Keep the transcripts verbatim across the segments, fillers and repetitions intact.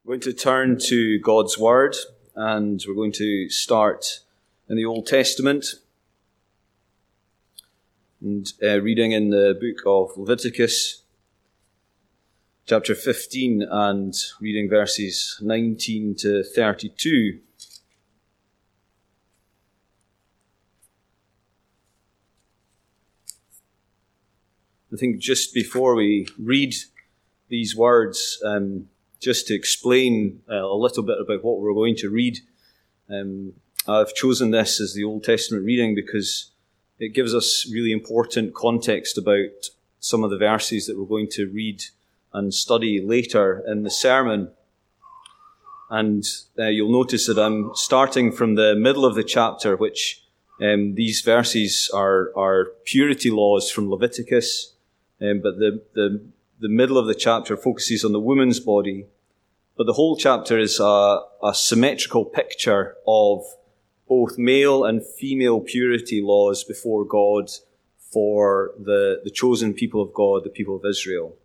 We're going to turn to God's Word, and we're going to start in the Old Testament, and uh, reading in the book of Leviticus, chapter fifteen, and reading verses nineteen to thirty-two. I think just before we read these words, um, just to explain uh, a little bit about what we're going to read, um, I've chosen this as the Old Testament reading because it gives us really important context about some of the verses that we're going to read and study later in the sermon. And uh, you'll notice that I'm starting from the middle of the chapter, which um, these verses are, are purity laws from Leviticus, um, but the, the The middle of the chapter focuses on the woman's body, but the whole chapter is a, a symmetrical picture of both male and female purity laws before God for the, the chosen people of God, the people of Israel.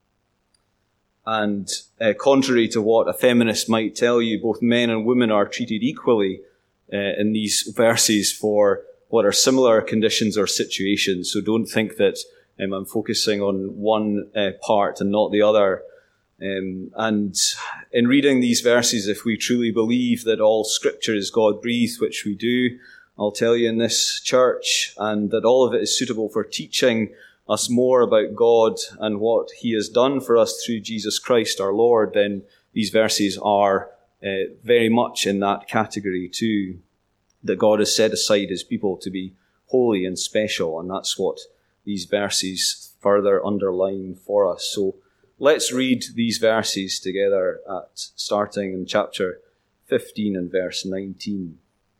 And uh, contrary to what a feminist might tell you, both men and women are treated equally uh, in these verses for what are similar conditions or situations. So don't think that Um, I'm focusing on one uh, part and not the other. Um, and in reading these verses, if we truly believe that all Scripture is God-breathed, which we do, I'll tell you in this church, and that all of it is suitable for teaching us more about God and what He has done for us through Jesus Christ our Lord, then these verses are uh, very much in that category too, that God has set aside His people to be holy and special, and that's what these verses further underline for us. So let's read these verses together at starting in chapter fifteen and verse nineteen.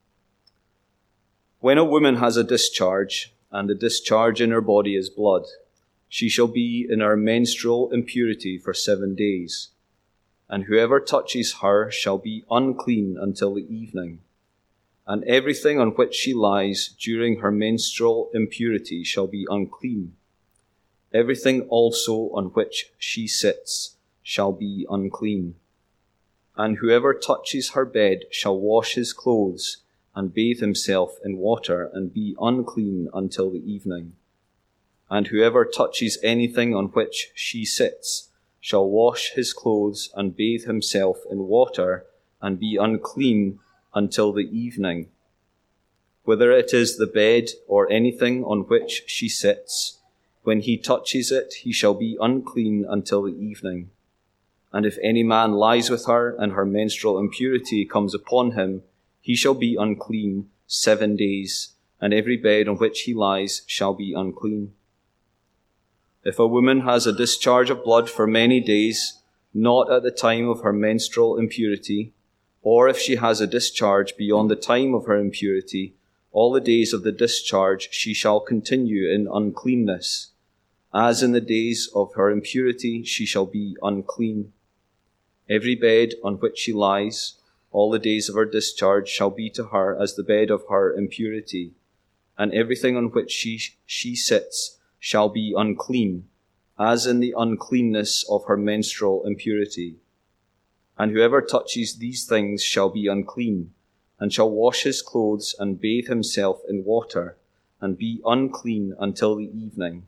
When a woman has a discharge, and the discharge in her body is blood, she shall be in her menstrual impurity for seven days, and whoever touches her shall be unclean until the evening. And everything on which she lies during her menstrual impurity shall be unclean. Everything also on which she sits shall be unclean. And whoever touches her bed shall wash his clothes and bathe himself in water and be unclean until the evening. And whoever touches anything on which she sits shall wash his clothes and bathe himself in water and be unclean until the evening. Whether it is the bed or anything on which she sits, when he touches it, he shall be unclean until the evening. And if any man lies with her, and her menstrual impurity comes upon him, he shall be unclean seven days, and every bed on which he lies shall be unclean. If a woman has a discharge of blood for many days, not at the time of her menstrual impurity, or if she has a discharge beyond the time of her impurity, all the days of the discharge she shall continue in uncleanness. As in the days of her impurity she shall be unclean. Every bed on which she lies, all the days of her discharge shall be to her as the bed of her impurity, and everything on which she, she sits shall be unclean, as in the uncleanness of her menstrual impurity. And whoever touches these things shall be unclean, and shall wash his clothes and bathe himself in water, and be unclean until the evening.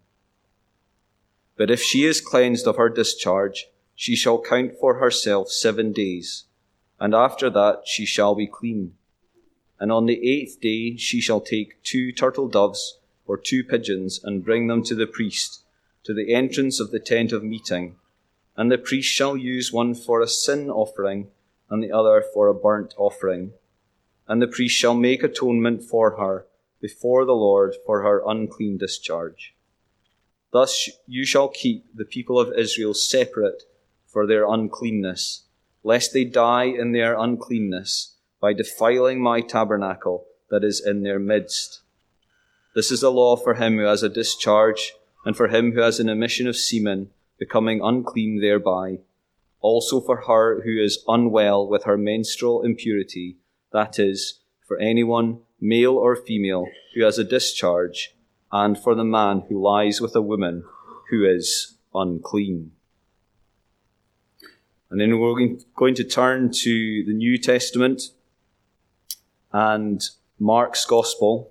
But if she is cleansed of her discharge, she shall count for herself seven days, and after that she shall be clean. And on the eighth day she shall take two turtle doves or two pigeons, and bring them to the priest, to the entrance of the tent of meeting. And the priest shall use one for a sin offering, and the other for a burnt offering. And the priest shall make atonement for her before the Lord for her unclean discharge. Thus you shall keep the people of Israel separate for their uncleanness, lest they die in their uncleanness by defiling my tabernacle that is in their midst. This is the law for him who has a discharge, and for him who has an emission of semen, becoming unclean thereby, also for her who is unwell with her menstrual impurity, that is, for anyone, male or female, who has a discharge, and for the man who lies with a woman who is unclean. And then we're going to turn to the New Testament and Mark's Gospel.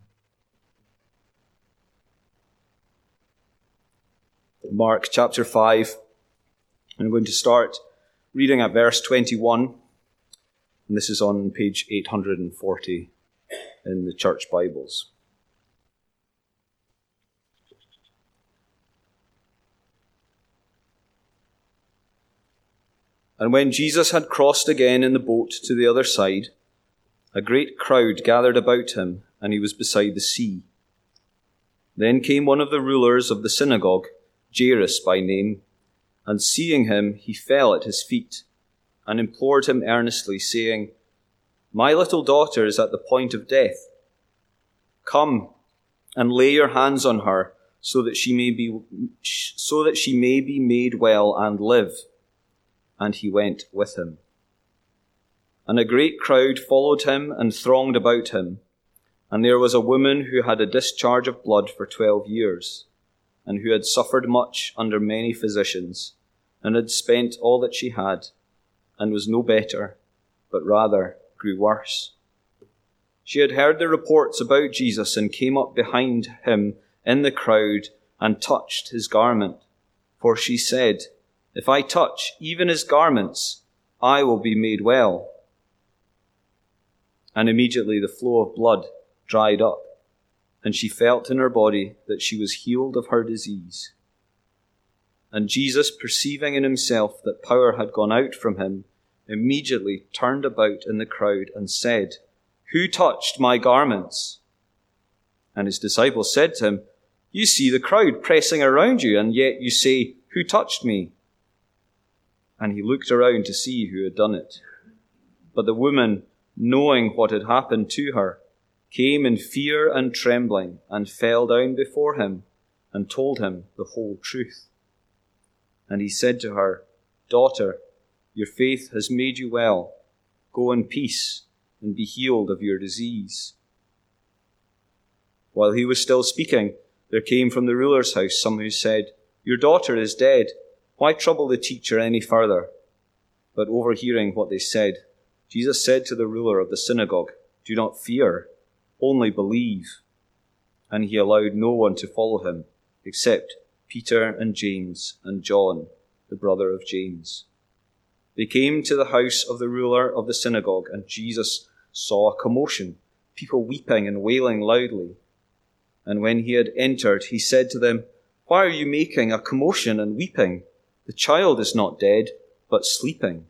Mark chapter five. I'm going to start reading at verse twenty-one. And this is on page eight hundred forty in the church Bibles. And when Jesus had crossed again in the boat to the other side, a great crowd gathered about him, and he was beside the sea. Then came one of the rulers of the synagogue, Jairus by name, and seeing him, he fell at his feet and implored him earnestly, saying, "My little daughter is at the point of death. Come and lay your hands on her, so that she may be so that she may be made well and live." And he went with him. And a great crowd followed him and thronged about him. And there was a woman who had a discharge of blood for twelve years, and who had suffered much under many physicians, and had spent all that she had, and was no better, but rather grew worse. She had heard the reports about Jesus, and came up behind him in the crowd, and touched his garment. For she said, "If I touch even his garments, I will be made well." And immediately the flow of blood dried up, and she felt in her body that she was healed of her disease. And Jesus, perceiving in himself that power had gone out from him, immediately turned about in the crowd and said, "Who touched my garments?" And his disciples said to him, "You see the crowd pressing around you, and yet you say, 'Who touched me?'" And he looked around to see who had done it. But the woman, knowing what had happened to her, came in fear and trembling, and fell down before him, and told him the whole truth. And he said to her, "Daughter, your faith has made you well. Go in peace, and be healed of your disease." While he was still speaking, there came from the ruler's house some who said, "Your daughter is dead. Why trouble the teacher any further?" But overhearing what they said, Jesus said to the ruler of the synagogue, "Do not fear, only believe." And he allowed no one to follow him, except Peter and James and John, the brother of James. They came to the house of the ruler of the synagogue, and Jesus saw a commotion, people weeping and wailing loudly. And when he had entered, he said to them, "Why are you making a commotion and weeping? The child is not dead, but sleeping."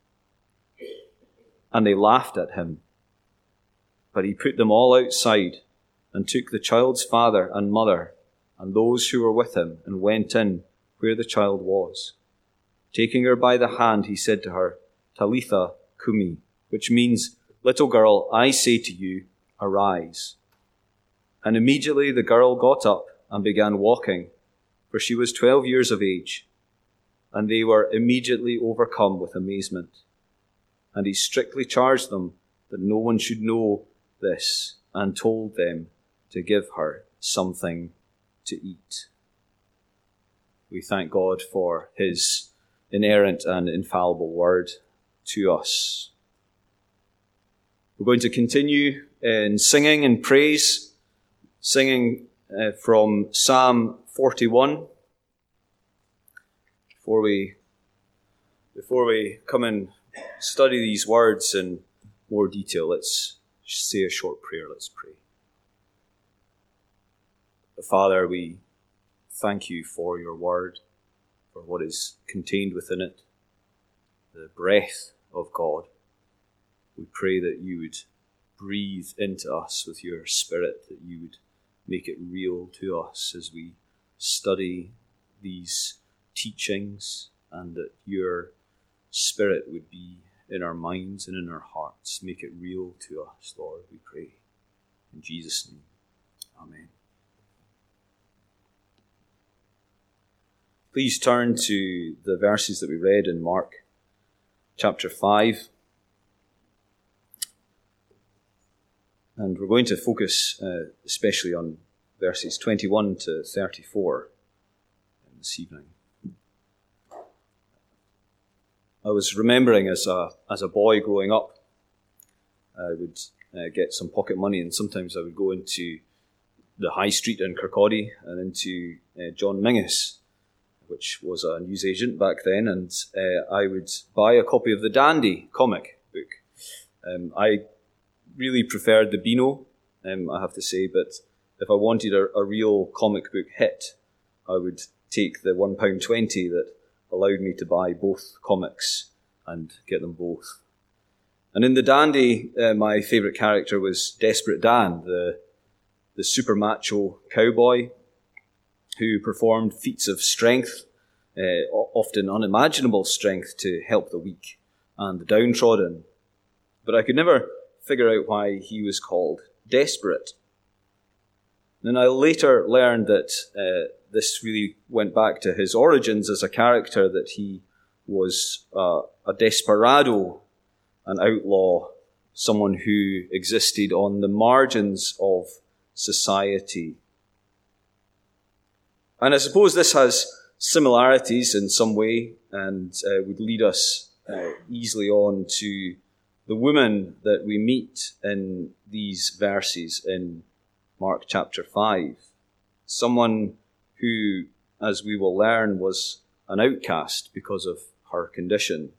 And they laughed at him. But he put them all outside, and took the child's father and mother, and those who were with him, and went in where the child was. Taking her by the hand, he said to her, "Talitha cumi," which means, "Little girl, I say to you, arise." And immediately the girl got up and began walking, for she was twelve years of age. And they were immediately overcome with amazement. And he strictly charged them that no one should know this, and told them to give her something to eat. We thank God for his inerrant and infallible word to us. We're going to continue in singing and praise, singing uh, from Psalm forty-one. Before we, before we come and study these words in more detail, let's say a short prayer. Let's pray. Father, we thank you for your word, for what is contained within it, the breath of God. We pray that you would breathe into us with your Spirit, that you would make it real to us as we study these teachings, and that your Spirit would be in our minds and in our hearts. Make it real to us, Lord, we pray. In Jesus' name, amen. Please turn to the verses that we read in Mark chapter five. And we're going to focus uh, especially on verses twenty-one to thirty-four this evening. I was remembering as a as a boy growing up, I would uh, get some pocket money, and sometimes I would go into the high street in Kirkcaldy and into uh, John Mingus, which was a newsagent back then, and uh, I would buy a copy of the Dandy comic book. Um, I really preferred the Beano, um, I have to say, but if I wanted a, a real comic book hit, I would take the one pound twenty that allowed me to buy both comics and get them both. And in the Dandy, uh, my favourite character was Desperate Dan, the, the super macho cowboy who performed feats of strength, uh, often unimaginable strength, to help the weak and the downtrodden. But I could never figure out why he was called Desperate. And I later learned that uh, this really went back to his origins as a character, that he was uh, a desperado, an outlaw, someone who existed on the margins of society. And I suppose this has similarities in some way, and uh, would lead us uh, easily on to the woman that we meet in these verses in Mark chapter five. Someone who, as we will learn, was an outcast because of her condition.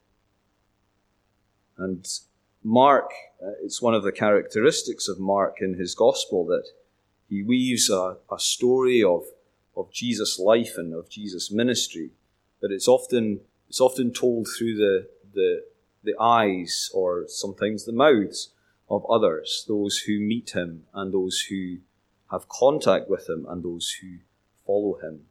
And Mark, uh, it's one of the characteristics of Mark in his gospel that he weaves a, a story of, of Jesus' life and of Jesus' ministry, but it's often it's often told through the, the, the eyes, or sometimes the mouths, of others, those who meet him and those who have contact with him and those who follow him.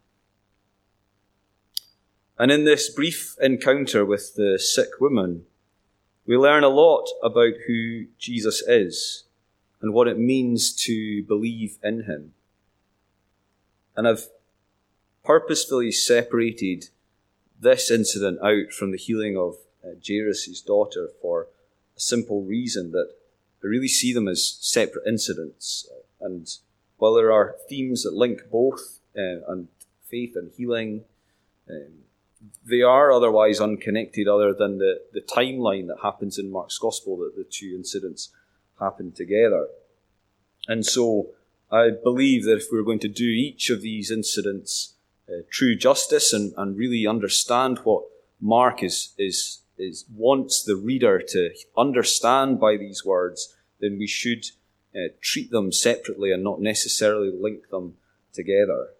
And in this brief encounter with the sick woman, we learn a lot about who Jesus is and what it means to believe in him. And I've purposefully separated this incident out from the healing of uh, Jairus' daughter for a simple reason, that I really see them as separate incidents. And while there are themes that link both, uh, and faith and healing, um, they are otherwise unconnected, other than the, the timeline that happens in Mark's Gospel, that the two incidents happen together. And so I believe that if we're going to do each of these incidents uh, true justice and, and really understand what Mark is, is, is wants the reader to understand by these words, then we should uh, treat them separately and not necessarily link them together.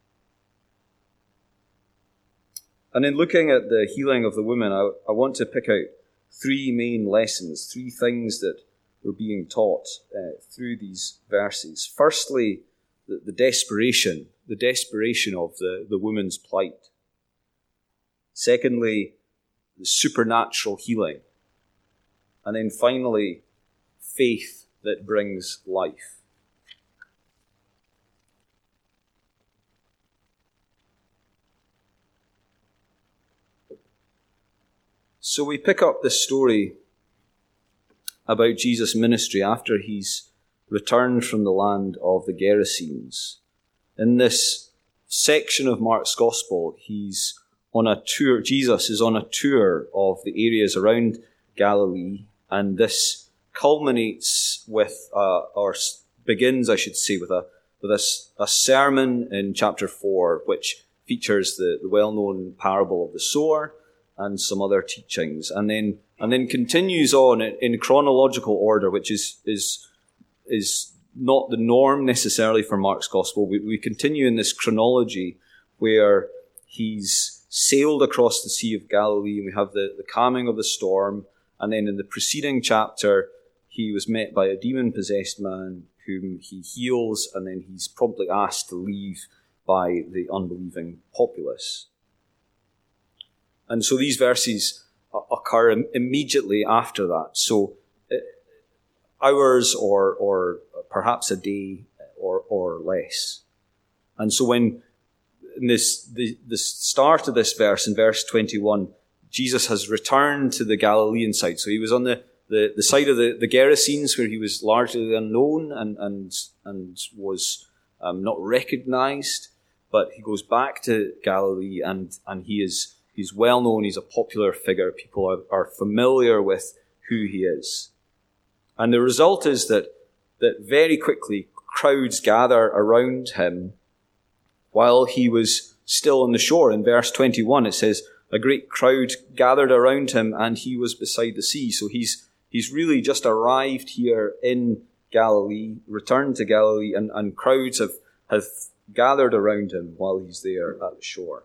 And in looking at the healing of the woman, I, I want to pick out three main lessons, three things that we're being taught uh, through these verses. Firstly, the, the desperation, the desperation of the, the woman's plight. Secondly, the supernatural healing. And then finally, faith that brings life. So we pick up this story about Jesus' ministry after he's returned from the land of the Gerasenes. In this section of Mark's Gospel, he's on a tour, Jesus is on a tour of the areas around Galilee, and this culminates with, uh, or begins, I should say, with a with a, a sermon in chapter four, which features the, the well-known parable of the sower and some other teachings, and then and then continues on in, in chronological order, which is is is not the norm necessarily for Mark's Gospel. We, we continue in this chronology where he's sailed across the Sea of Galilee, and we have the, the calming of the storm, and then in the preceding chapter, he was met by a demon-possessed man whom he heals, and then he's promptly asked to leave by the unbelieving populace. And so these verses occur immediately after that. So uh, hours or or perhaps a day or or less. And so when in this the, the start of this verse, in verse twenty-one, Jesus has returned to the Galilean side. So he was on the, the, the side of the, the Gerasenes, where he was largely unknown and and and was um, not recognized. But he goes back to Galilee, and, and he is He's well known. He's a popular figure. People are, are familiar with who he is. And the result is that, that very quickly crowds gather around him while he was still on the shore. In verse twenty-one, it says, a great crowd gathered around him and he was beside the sea. So he's he's really just arrived here in Galilee, returned to Galilee, and, and crowds have, have gathered around him while he's there at the shore.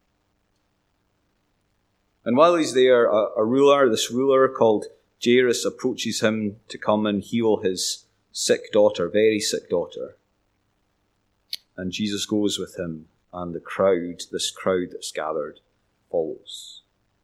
And while he's there, a, a ruler, this ruler called Jairus, approaches him to come and heal his sick daughter, very sick daughter. And Jesus goes with him, and the crowd, this crowd that's gathered, follows.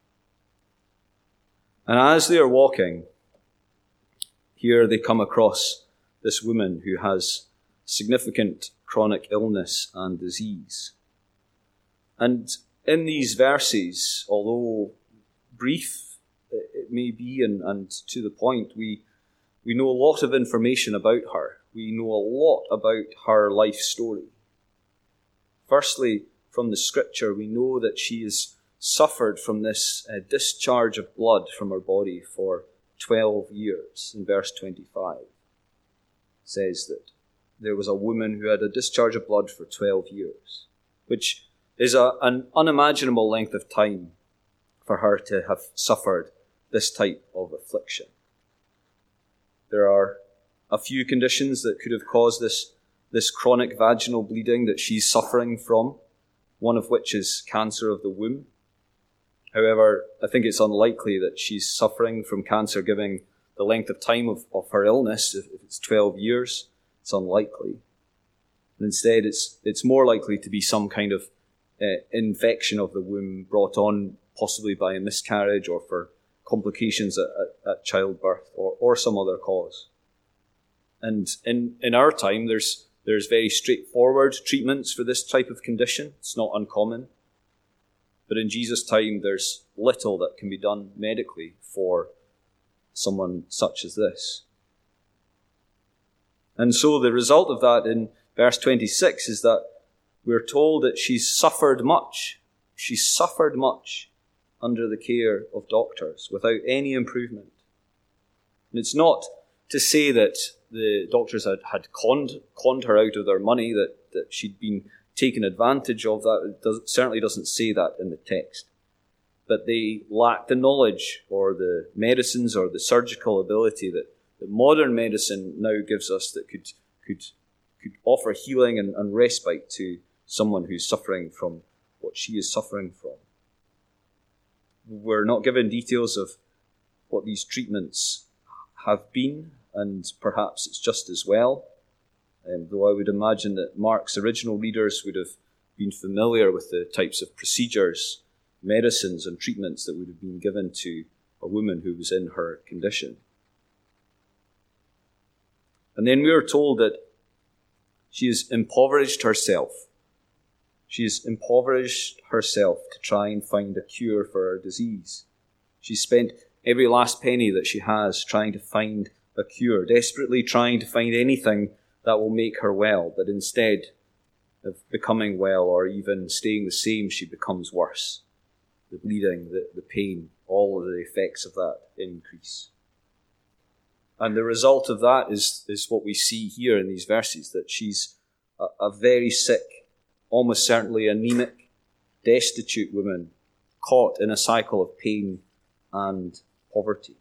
And as they are walking, here they come across this woman who has significant chronic illness and disease. And in these verses, although brief it may be and, and to the point, we, we know a lot of information about her. We know a lot about her life story. Firstly, from the scripture, we know that she has suffered from this uh, discharge of blood from her body for twelve years. In verse twenty-five, it says that there was a woman who had a discharge of blood for twelve years, which is a, an unimaginable length of time for her to have suffered this type of affliction. There are a few conditions that could have caused this, this chronic vaginal bleeding that she's suffering from, one of which is cancer of the womb. However, I think it's unlikely that she's suffering from cancer given the length of time of, of her illness. If it's twelve years, it's unlikely. And instead, it's it's more likely to be some kind of uh, infection of the womb brought on possibly by a miscarriage or for complications at, at, at childbirth or, or some other cause. And in, in our time, there's there's very straightforward treatments for this type of condition. It's not uncommon. But in Jesus' time, there's little that can be done medically for someone such as this. And so the result of that in verse twenty-six is that we're told that she's suffered much. She's suffered much under the care of doctors without any improvement. And it's not to say that the doctors had, had conned, conned her out of their money, that, that she'd been taken advantage of. That it does, certainly doesn't say that in the text. But they lacked the knowledge or the medicines or the surgical ability that, that modern medicine now gives us that could could could offer healing and, and respite to someone who's suffering from what she is suffering from. We're not given details of what these treatments have been, and perhaps it's just as well. Um, though I would imagine that Mark's original readers would have been familiar with the types of procedures, medicines and treatments that would have been given to a woman who was in her condition. And then we are told that she has impoverished herself. She has impoverished herself to try and find a cure for her disease. She spent every last penny that she has trying to find a cure, desperately trying to find anything that will make her well, but instead of becoming well or even staying the same, she becomes worse. The bleeding, the, the pain, all of the effects of that increase. And the result of that is, is what we see here in these verses, that she's a, a very sick, almost certainly anemic, destitute woman, caught in a cycle of pain and poverty.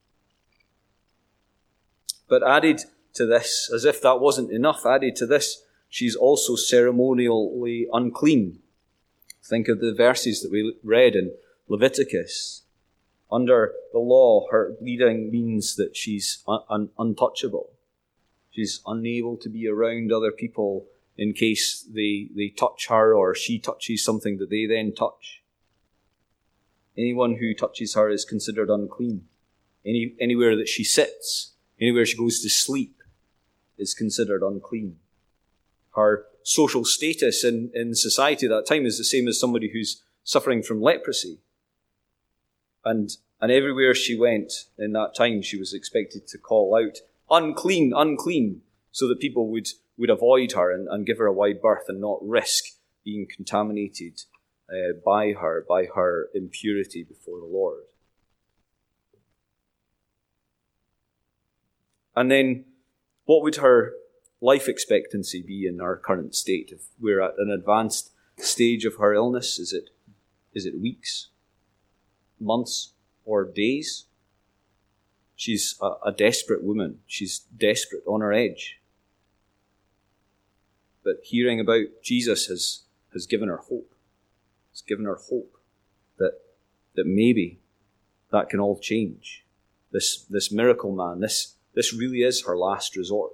But added to this, as if that wasn't enough, added to this, she's also ceremonially unclean. Think of the verses that we read in Leviticus. Under the law, her bleeding means that she's un- un- untouchable. She's unable to be around other people in case they, they touch her or she touches something that they then touch. Anyone who touches her is considered unclean. Any, anywhere that she sits, anywhere she goes to sleep, is considered unclean. Her social status in, in society at that time is the same as somebody who's suffering from leprosy. And, and everywhere she went in that time, she was expected to call out, unclean, unclean, so that people would, would avoid her and, and give her a wide berth and not risk being contaminated uh, by her, by her impurity before the Lord. And then, what would her life expectancy be in our current state? If we're at an advanced stage of her illness, is it is it weeks, months, or days? She's a, a desperate woman. She's desperate, on her edge. But hearing about Jesus has, has given her hope. It's given her hope that that maybe that can all change. This this miracle man, this this really is her last resort.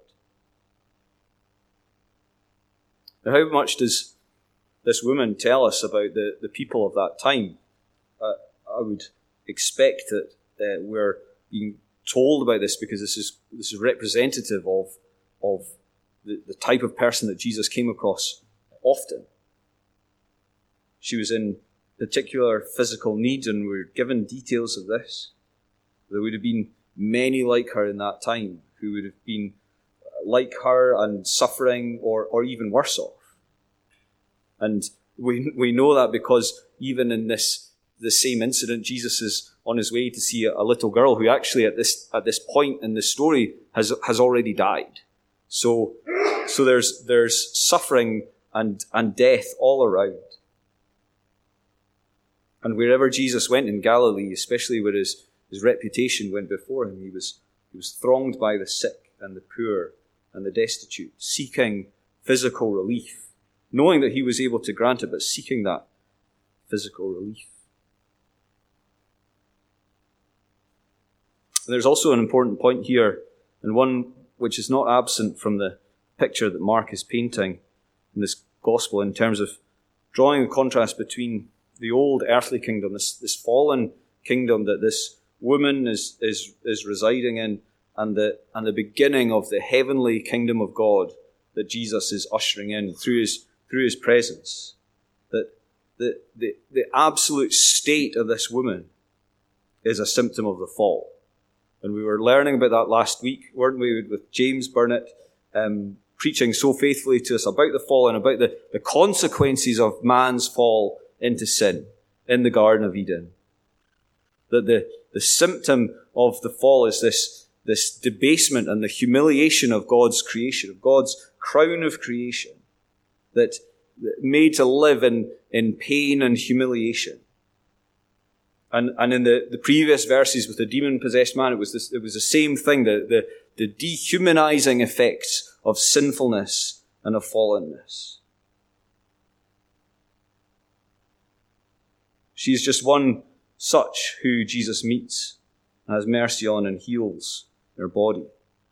Now, how much does this woman tell us about the, the people of that time? Uh, I would expect that uh, we're being told about this because this is this is representative of, of the, the type of person that Jesus came across often. She was in particular physical need, and we're given details of this. There would have been many like her in that time who would have been like her and suffering or, or even worse off. And we we know that because even in this the same incident, Jesus is on his way to see a, a little girl who actually at this at this point in the story has has already died. So so there's there's suffering and, and death all around. And wherever Jesus went in Galilee, especially where his, his reputation went before him, he was he was thronged by the sick and the poor and the destitute, seeking physical relief, knowing that he was able to grant it, but seeking that physical relief. And there's also an important point here, and one which is not absent from the picture that Mark is painting in this gospel in terms of drawing a contrast between the old earthly kingdom, this, this fallen kingdom that this woman is, is, is residing in, and the, and the beginning of the heavenly kingdom of God that Jesus is ushering in through his, through his presence. That the, the, the absolute state of this woman is a symptom of the fall. And we were learning about that last week, weren't we, with James Burnett um, preaching so faithfully to us about the fall and about the, the consequences of man's fall into sin in the Garden of Eden. That the, the symptom of the fall is this, this debasement and the humiliation of God's creation, of God's crown of creation, that, that made to live in, in pain and humiliation. And and in the, the previous verses with the demon-possessed man, it was this, it was the same thing, the, the, the dehumanizing effects of sinfulness and of fallenness. She is just one such who Jesus meets and has mercy on and heals her body.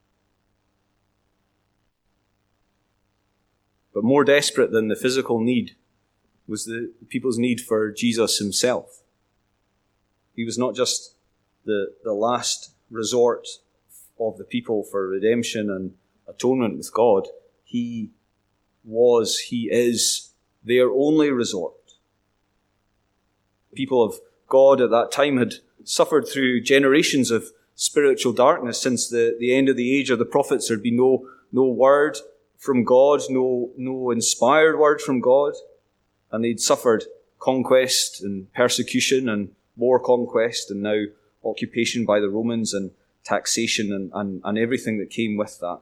But more desperate than the physical need was the people's need for Jesus himself. He was not just the, the last resort of the people for redemption and atonement with God. He was, he is their only resort. People of God at that time had suffered through generations of spiritual darkness since the, the end of the age of the prophets. There had been no, no word from God, no, no inspired word from God. And they'd suffered conquest and persecution and more conquest, and now occupation by the Romans and taxation and, and, and everything that came with that.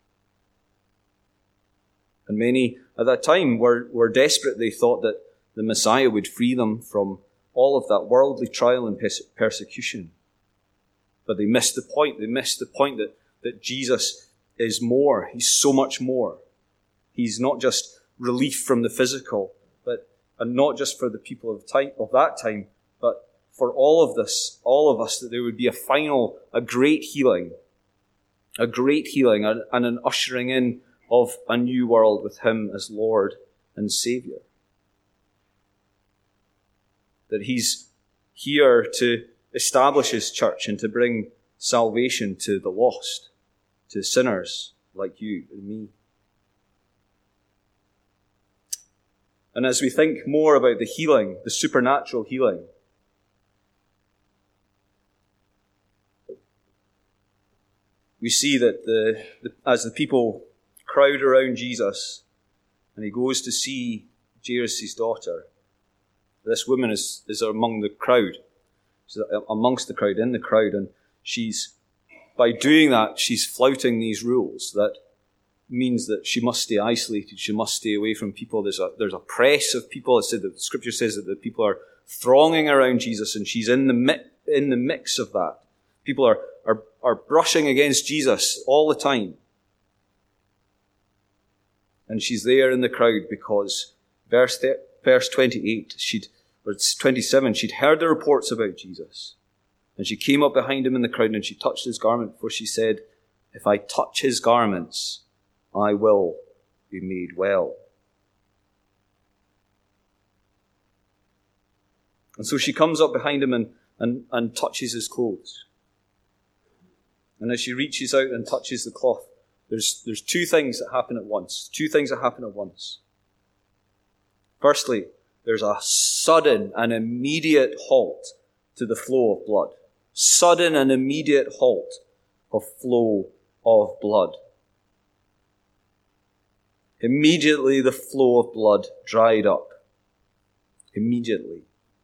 And many at that time were, were desperate. They thought that the Messiah would free them from all of that worldly trial and pers- persecution. But they missed the point. They missed the point that, that Jesus is more. He's so much more. He's not just relief from the physical, but and not just for the people of time of that time, but for all of this, all of us, that there would be a final, a great healing, a great healing and, and an ushering in of a new world with him as Lord and Saviour. That he's here to establish his church and to bring salvation to the lost, to sinners like you and me. And as we think more about the healing, the supernatural healing, we see that the, the as the people crowd around Jesus and he goes to see Jairus' daughter, This woman is, is among the crowd. She's amongst the crowd, in the crowd, and she's, by doing that, she's flouting these rules. That means that she must stay isolated. She must stay away from people. There's a there's a press of people. It said that the scripture says that the people are thronging around Jesus, and she's in the mi- in the mix of that. People are are are brushing against Jesus all the time, and she's there in the crowd because verse th- verse twenty-eight, she'd or it's twenty-seven, she'd heard the reports about Jesus, and she came up behind him in the crowd and she touched his garment, for she said, "If I touch his garments, I will be made well." And so she comes up behind him and, and, and touches his clothes. And as she reaches out and touches the cloth, there's, there's two things that happen at once. Two things that happen at once. Firstly, there's a sudden and immediate halt to the flow of blood. Sudden and immediate halt of flow of blood. Immediately the flow of blood dried up. Immediately.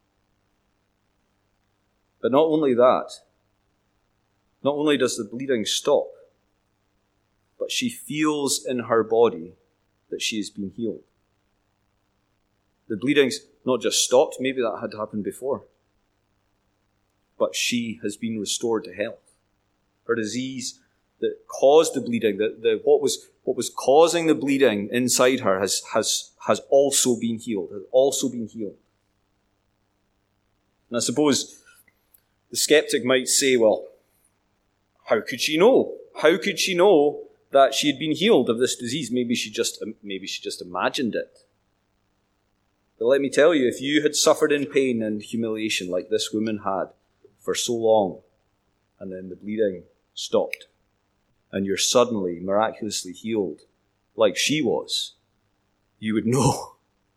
But not only that, not only does the bleeding stop, but she feels in her body that she has been healed. The bleeding's not just stopped, maybe that had happened before, but she has been restored to health. Her disease that caused the bleeding, the, the, what was what was causing the bleeding inside her has, has, has also been healed, has also been healed. And I suppose the skeptic might say, well, how could she know? How could she know that she had been healed of this disease? Maybe she just, maybe she just imagined it. But let me tell you, if you had suffered in pain and humiliation like this woman had for so long, and then the bleeding stopped, and you're suddenly, miraculously healed like she was, you would know.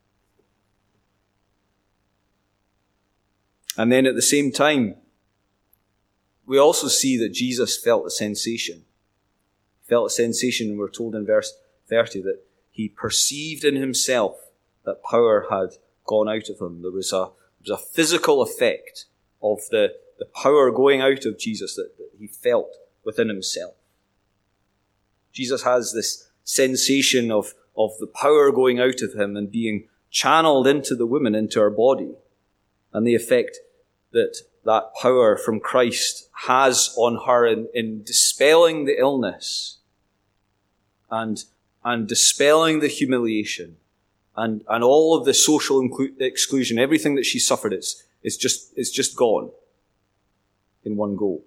And then at the same time, we also see that Jesus felt a sensation. He felt a sensation, and we're told in verse thirty that he perceived in himself that power had gone out of him. There was a, there was a physical effect of the, the power going out of Jesus that, that he felt within himself. Jesus has this sensation of, of the power going out of him and being channeled into the woman, into her body, and the effect that that power from Christ has on her in, in dispelling the illness and, and dispelling the humiliation and, and all of the social inclu- exclusion, everything that she suffered, it's, it's just, it's just gone in one go.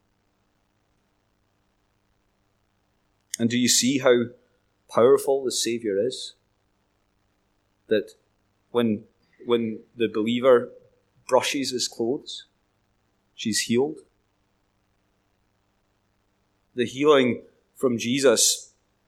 And do you see how powerful the Savior is? That when, when the believer brushes his clothes, she's healed. The healing from Jesus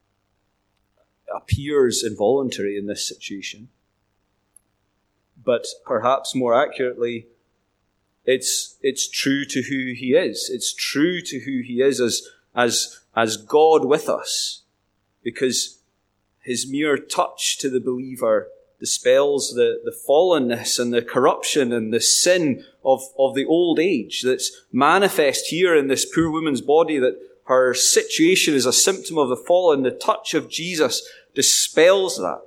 appears involuntary in this situation. But perhaps more accurately, it's, it's true to who he is. It's true to who he is as, as, as God with us. Because his mere touch to the believer dispels the, the fallenness and the corruption and the sin of, of the old age that's manifest here in this poor woman's body, that her situation is a symptom of the fall, and the touch of Jesus dispels that.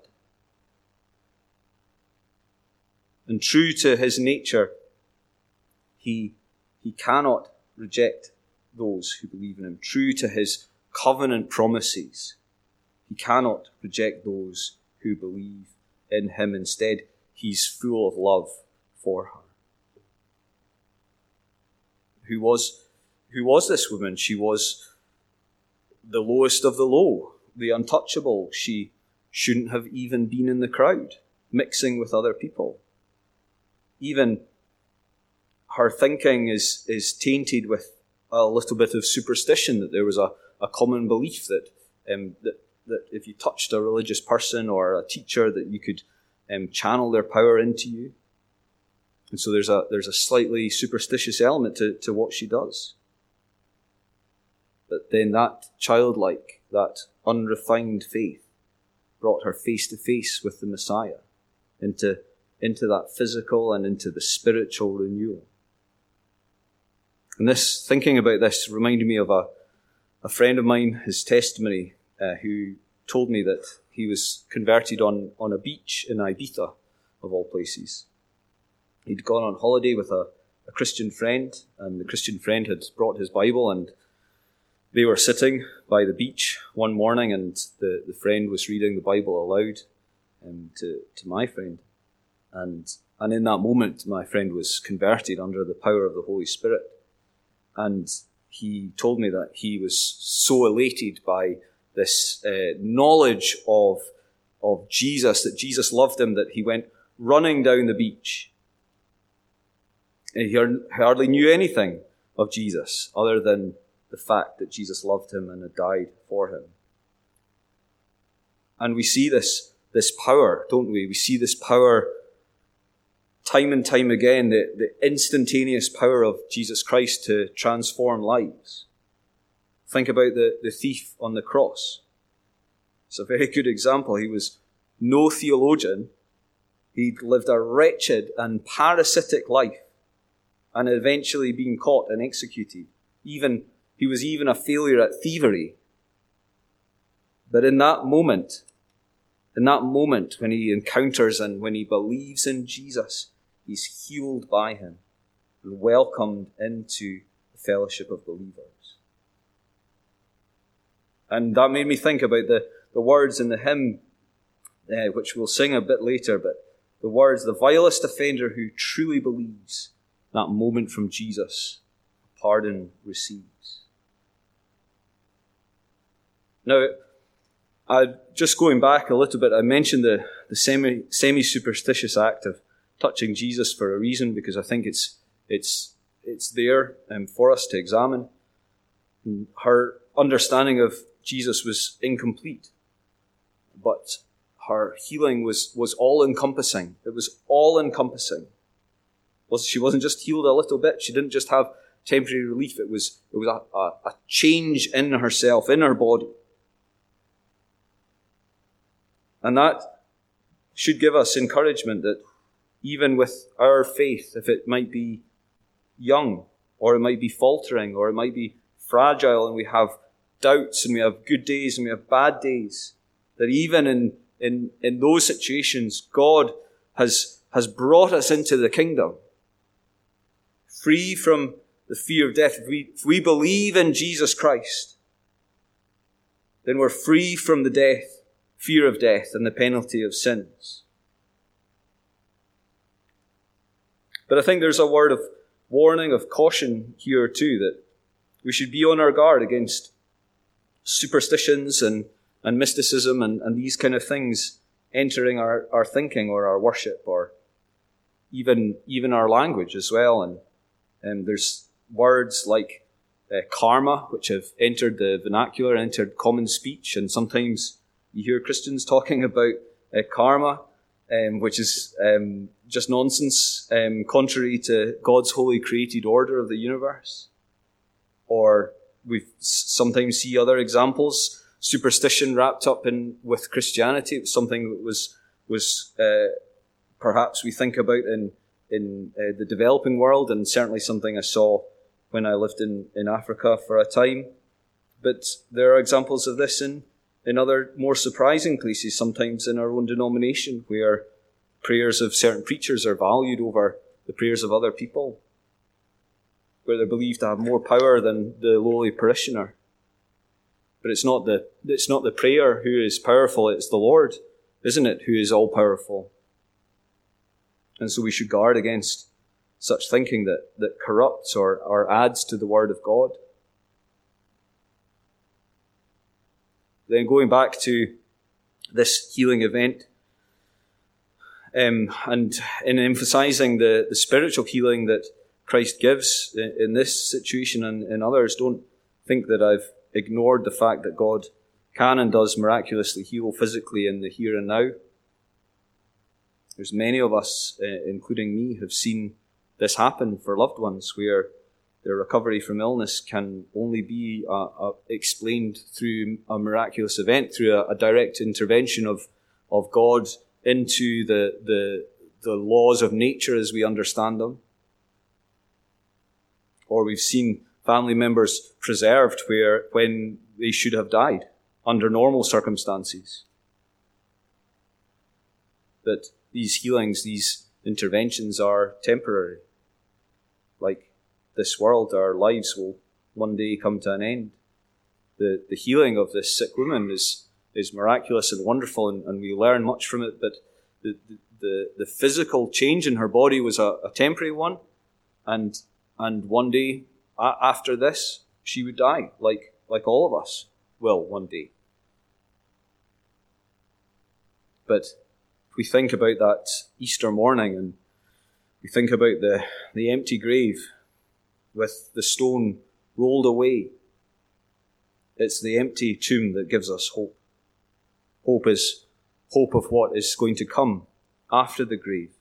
And true to his nature, he, he cannot reject those who believe in him. True to his covenant promises, he cannot reject those who believe in him. Instead, he's full of love for her. Who was, who was this woman? She was the lowest of the low, the untouchable. She shouldn't have even been in the crowd, mixing with other people. Even her thinking is, is tainted with a little bit of superstition, that there was a, a common belief that, um, that that if you touched a religious person or a teacher, that you could um, channel their power into you. And so there's a there's a slightly superstitious element to, to what she does. But then that childlike, that unrefined faith brought her face to face with the Messiah, into into that physical and into the spiritual renewal. And this, thinking about this, reminded me of a, a friend of mine, his testimony, uh, who told me that he was converted on, on a beach in Ibiza, of all places. He'd gone on holiday with a, a Christian friend, and the Christian friend had brought his Bible, and they were sitting by the beach one morning, and the, the friend was reading the Bible aloud um, to, to my friend. And, and in that moment, my friend was converted under the power of the Holy Spirit. And he told me that he was so elated by this uh, knowledge of, of Jesus, that Jesus loved him, that he went running down the beach. And he hardly knew anything of Jesus other than the fact that Jesus loved him and had died for him. And we see this, this power, don't we? We see this power time and time again, the, the instantaneous power of Jesus Christ to transform lives. Think about the, the thief on the cross. It's a very good example. He was no theologian. He'd lived a wretched and parasitic life and eventually been caught and executed. Even, he was even a failure at thievery. But in that moment, in that moment when he encounters and when he believes in Jesus, he's healed by him and welcomed into the fellowship of believers. And that made me think about the, the words in the hymn, uh, which we'll sing a bit later, but the words, the vilest offender who truly believes, that moment from Jesus, pardon receives. Now, I, just going back a little bit, I mentioned the, the semi, semi-superstitious act of touching Jesus for a reason, because I think it's it's it's there um, for us to examine. And her understanding of Jesus was incomplete, but her healing was, was all-encompassing. It was all-encompassing. She wasn't just healed a little bit. She didn't just have temporary relief. It was, it was a, a, a change in herself, in her body. And that should give us encouragement that even with our faith, if it might be young, or it might be faltering, or it might be fragile, and we have doubts, and we have good days, and we have bad days, that even in, in, in those situations, God has, has brought us into the kingdom, free from the fear of death. If we, if we believe in Jesus Christ, then we're free from the death, fear of death, and the penalty of sins. But I think there's a word of warning, of caution here too, that we should be on our guard against superstitions and, and mysticism and, and these kind of things entering our, our thinking or our worship, or even even our language as well. And, and there's words like uh, karma, which have entered the vernacular, entered common speech, and sometimes you hear Christians talking about uh, karma, Um, which is um, just nonsense, um, contrary to God's holy created order of the universe. Or we sometimes see other examples, superstition wrapped up in with Christianity. It was something that was was uh, perhaps we think about in in uh, the developing world, and certainly something I saw when I lived in, in Africa for a time. But there are examples of this in in other more surprising places, sometimes in our own denomination, where prayers of certain preachers are valued over the prayers of other people, where they're believed to have more power than the lowly parishioner. But it's not the it's not the prayer who is powerful, it's the Lord, isn't it, who is all-powerful. And so we should guard against such thinking that, that corrupts or, or adds to the Word of God. Then going back to this healing event, um, and in emphasizing the, the spiritual healing that Christ gives in, in this situation and in others, don't think that I've ignored the fact that God can and does miraculously heal physically in the here and now. There's many of us, uh, including me, have seen this happen for loved ones, where their recovery from illness can only be uh, uh, explained through a miraculous event, through a, a direct intervention of, of God into the, the the laws of nature as we understand them. Or we've seen family members preserved where when they should have died under normal circumstances. That these healings, these interventions are temporary. Like this world, our lives will one day come to an end. The the healing of this sick woman is is miraculous and wonderful, and, and we learn much from it, but the, the, the physical change in her body was a, a temporary one, and and one day a- after this, she would die, like, like all of us will one day. But if we think about that Easter morning, and we think about the, the empty grave with the stone rolled away, it's the empty tomb that gives us hope. Hope is hope of what is going to come after the grave,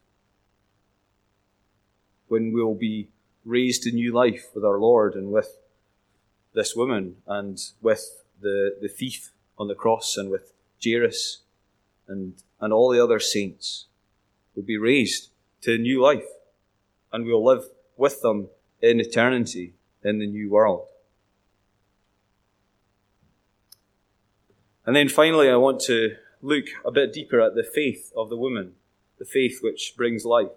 when we'll be raised to new life with our Lord and with this woman and with the, the thief on the cross and with Jairus and, and all the other saints. We'll be raised to a new life, and we'll live with them in eternity in the new world. And then finally, I want to look a bit deeper at the faith of the woman, the faith which brings life.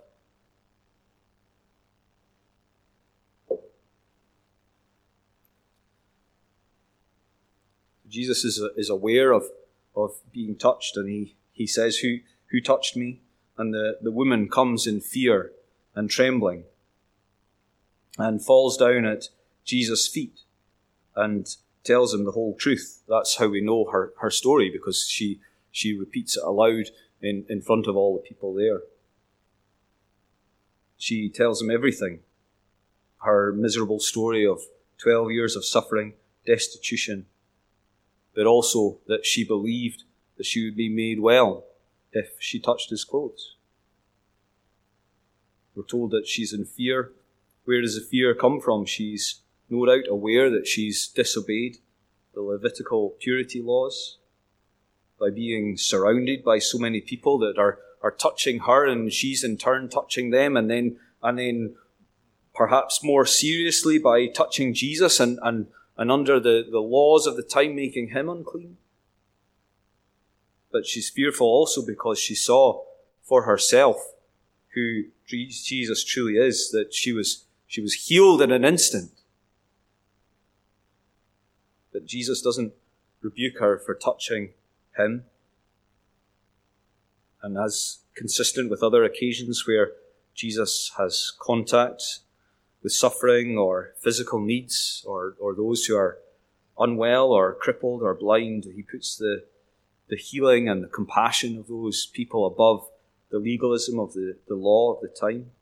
Jesus is, is aware of, of being touched, and he, he says, who, who touched me? And the, the woman comes in fear and trembling and falls down at Jesus' feet and tells him the whole truth. That's how we know her, her story, because she she repeats it aloud in, in front of all the people there. She tells him everything. Her miserable story of twelve years of suffering, destitution, but also that she believed that she would be made well if she touched his clothes. We're told that she's in fear. Where does the fear come from? She's no doubt aware that she's disobeyed the Levitical purity laws by being surrounded by so many people that are, are touching her, and she's in turn touching them, and then and then perhaps more seriously by touching Jesus and, and, and under the, the laws of the time making him unclean. But she's fearful also because she saw for herself who Jesus truly is, that she was she was healed in an instant. But Jesus doesn't rebuke her for touching him. And as consistent with other occasions where Jesus has contact with suffering or physical needs, or, or those who are unwell or crippled or blind, he puts the, the healing and the compassion of those people above the legalism of the, the law of the time.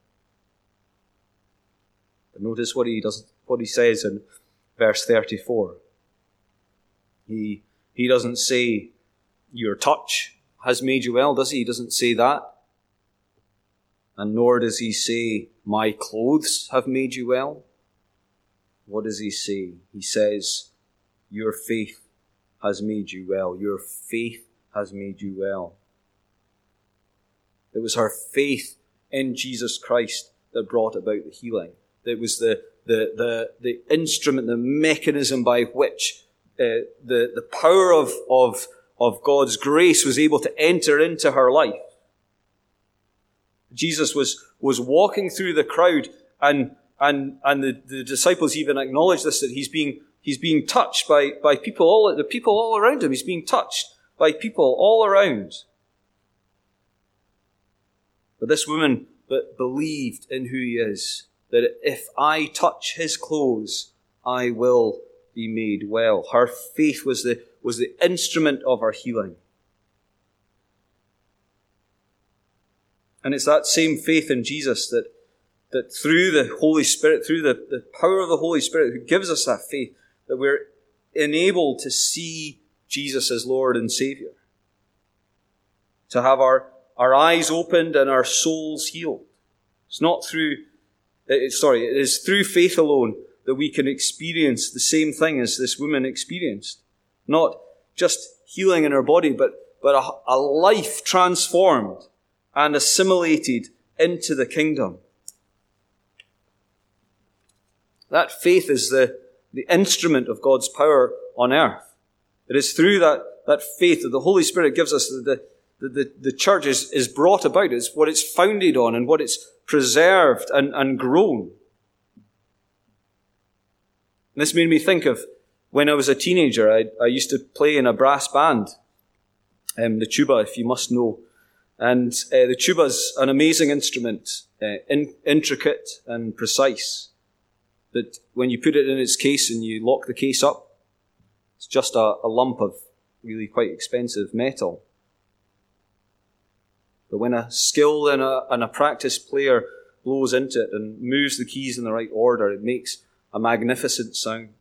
But notice what he does, what he says in verse thirty-four. He he doesn't say, your touch has made you well, does he? He doesn't say that. And nor does he say, my clothes have made you well. What does he say? He says, your faith has made you well. Your faith has made you well. It was her faith in Jesus Christ that brought about the healing. It was the, the, the, the instrument, the mechanism by which uh, the, the power of, of, of God's grace was able to enter into her life. Jesus was, was walking through the crowd, and, and, and the, the disciples even acknowledge this, that he's being, he's being touched by, by people all, the people all around him. He's being touched by people all around. But this woman that believed in who he is, that if I touch his clothes, I will be made well. Her faith was the, was the instrument of her healing. And it's that same faith in Jesus that, that through the Holy Spirit, through the, the power of the Holy Spirit who gives us that faith, that we're enabled to see Jesus as Lord and Savior. To have our, our eyes opened and our souls healed. It's not through, it, sorry, it is through faith alone that we can experience the same thing as this woman experienced. Not just healing in her body, but, but a, a life transformed, and assimilated into the kingdom. That faith is the, the instrument of God's power on earth. It is through that, that faith that the Holy Spirit gives us that the, the, the church is, is brought about. It's what it's founded on and what it's preserved and, and grown. And this made me think of when I was a teenager. I, I used to play in a brass band, um, the tuba, if you must know. And uh, the tuba's an amazing instrument, uh, in, intricate and precise. But when you put it in its case and you lock the case up, it's just a, a lump of really quite expensive metal. But when a skilled and a, and a practiced player blows into it and moves the keys in the right order, it makes a magnificent sound.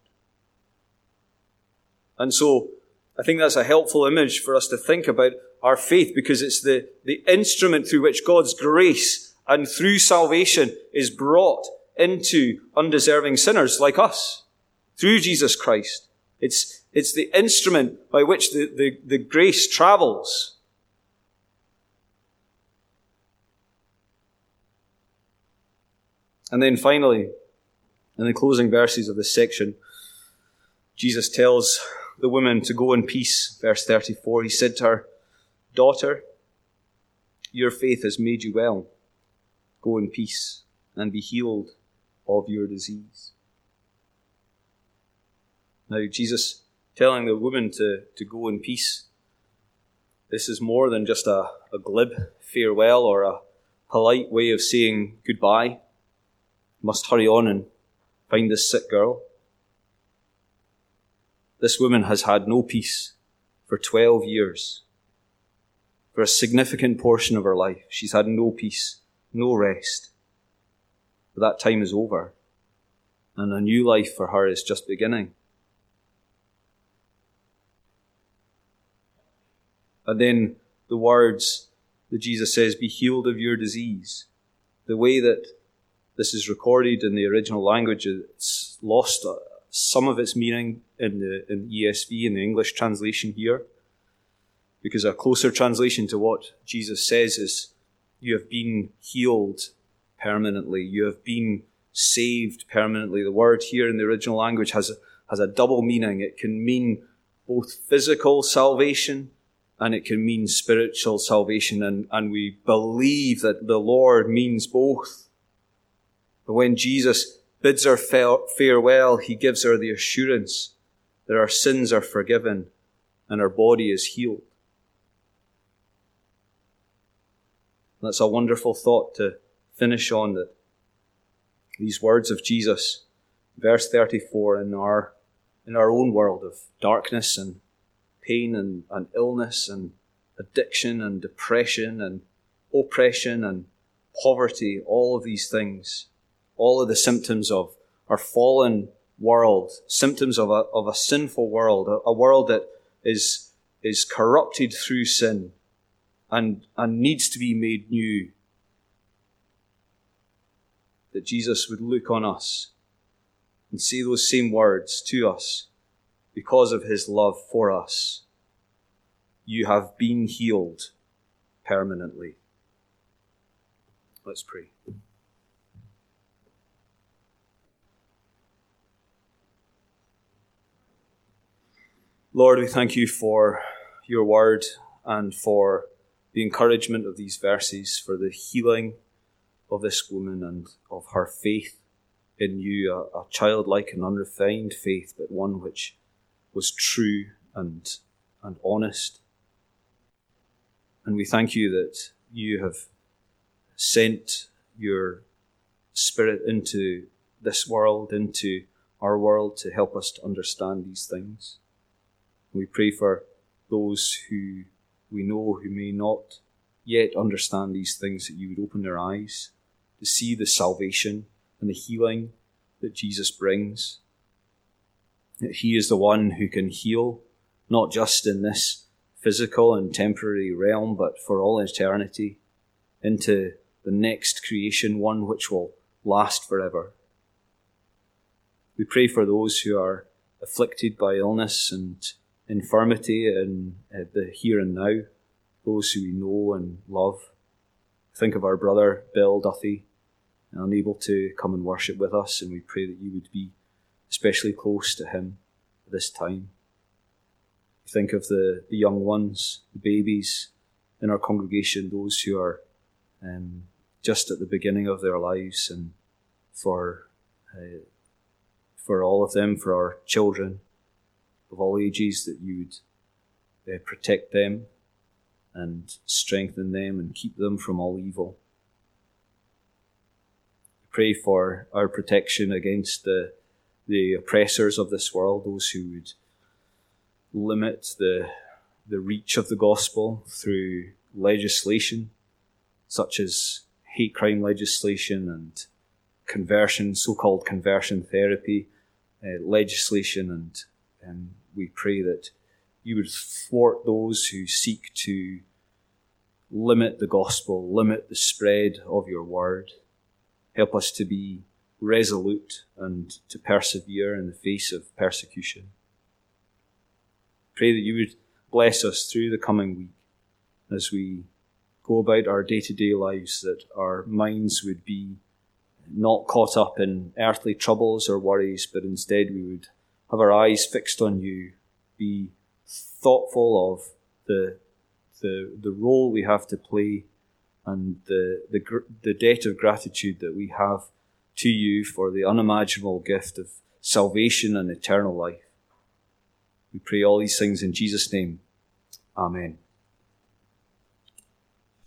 And so I think that's a helpful image for us to think about our faith, because it's the, the instrument through which God's grace and through salvation is brought into undeserving sinners like us through Jesus Christ. It's, it's the instrument by which the, the, the grace travels. And then finally, in the closing verses of this section, Jesus tells the woman to go in peace. Verse thirty-four, he said to her, "Daughter, your faith has made you well. Go in peace and be healed of your disease." Now, Jesus telling the woman to, to go in peace, this is more than just a, a glib farewell or a polite way of saying goodbye. Must hurry on and find this sick girl. This woman has had no peace for twelve years. For a significant portion of her life, she's had no peace, no rest. But that time is over, and a new life for her is just beginning. And then the words that Jesus says, "Be healed of your disease." The way that this is recorded in the original language, it's lost some of its meaning in the, in the E S V, in the English translation here. Because a closer translation to what Jesus says is, you have been healed permanently. You have been saved permanently. The word here in the original language has a, has a double meaning. It can mean both physical salvation and it can mean spiritual salvation. And, and we believe that the Lord means both. But when Jesus bids her farewell, he gives her the assurance that our sins are forgiven and our body is healed. That's a wonderful thought to finish on, that these words of Jesus, verse thirty-four, in our, in our own world of darkness and pain and, and illness and addiction and depression and oppression and poverty, all of these things, all of the symptoms of our fallen world, symptoms of a, of a sinful world, a, a world that is, is corrupted through sin and, and needs to be made new. That Jesus would look on us and say those same words to us because of his love for us. You have been healed permanently. Let's pray. Lord, we thank you for your word and for the encouragement of these verses, for the healing of this woman and of her faith in you, a, a childlike and unrefined faith, but one which was true and, and honest. And we thank you that you have sent your Spirit into this world, into our world, to help us to understand these things. We pray for those who we know who may not yet understand these things, that you would open their eyes to see the salvation and the healing that Jesus brings. That he is the one who can heal, not just in this physical and temporary realm, but for all eternity, into the next creation, one which will last forever. We pray for those who are afflicted by illness and infirmity in uh, the here and now, those who we know and love. Think of our brother Bill Duthie, unable to come and worship with us, and we pray that you would be especially close to him at this time. Think of the, the young ones, the babies in our congregation, those who are um, just at the beginning of their lives, and for uh, for all of them, for our children of all ages, that you would uh, protect them and strengthen them and keep them from all evil. Pray for our protection against the the oppressors of this world, those who would limit the the reach of the gospel through legislation, such as hate crime legislation and conversion, so-called conversion therapy uh, legislation, and um, we pray that you would thwart those who seek to limit the gospel, limit the spread of your word. Help us to be resolute and to persevere in the face of persecution. Pray that you would bless us through the coming week as we go about our day-to-day lives, that our minds would be not caught up in earthly troubles or worries, but instead we would have our eyes fixed on you, be thoughtful of the the the role we have to play and the the the debt of gratitude that we have to you for the unimaginable gift of salvation and eternal life. We pray all these things in Jesus' name. Amen.